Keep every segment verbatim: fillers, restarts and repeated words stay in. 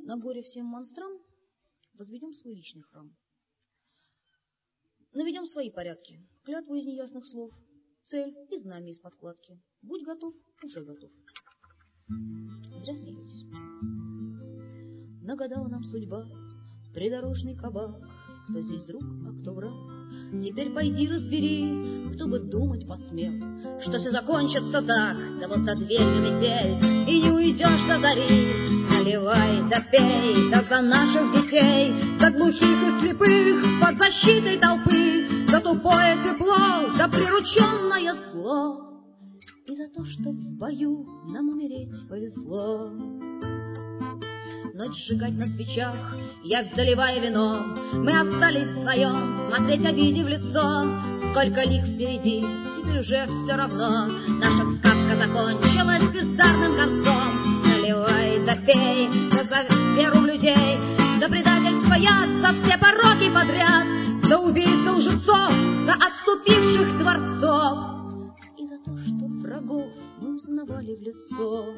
на горе всем монстрам возведем свой личный храм. Наведем свои порядки, клятву из неясных слов, цель и знамя из подкладки. Будь готов, уже готов. Зря смеетесь. Нагадала нам судьба придорожный кабак, кто здесь друг, а кто враг. Теперь пойди разбери, кто бы думать посмел, что все закончится так, да вот за дверью метель, и не уйдешь до зари. Наливай, да пей, да за наших детей, за глухих и слепых, под защитой толпы, за тупое тепло, за прирученное зло, и за то, что в бою нам умереть повезло. Ночь сжигать на свечах, я заливая вино, мы остались вдвоем, смотреть обиде в лицо. Сколько лик впереди, теперь уже все равно, наша сказка закончилась бездарным концом. Наливай, да пей, да за веру в людей, за предательство яд, за все пороки подряд, за убийц лжецов, за отступивших творцов, и за то, что врагов мы узнавали в лицо.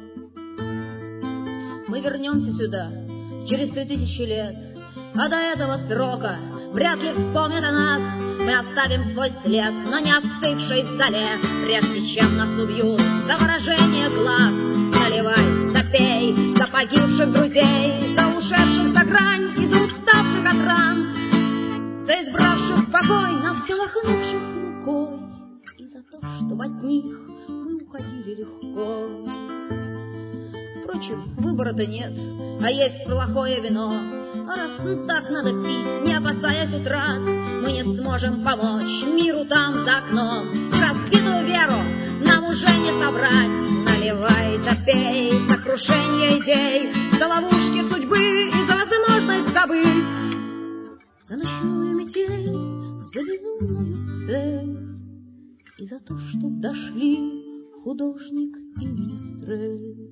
Мы вернемся сюда через три тысячи лет, а до этого срока вряд ли вспомнят о нас. Мы оставим свой след, но не остывшей зале, прежде чем нас убьют за выражение глаз. Наливай, да пей, за погибших друзей, за ушедших за грань и за уставших от ран, за избравших покой, на все махнувших рукой, и за то, что от них мы уходили легко. Впрочем, выбора-то нет, а есть плохое вино. А раз так надо пить, не опасаясь утрат, мы не сможем помочь миру там за окном. Разбитую веру нам уже не собрать. Наливай, да пей, за крушение идей, за ловушки судьбы и за возможность забыть, за ночную метель, за безумную цель, и за то, что дошли художник и министрель.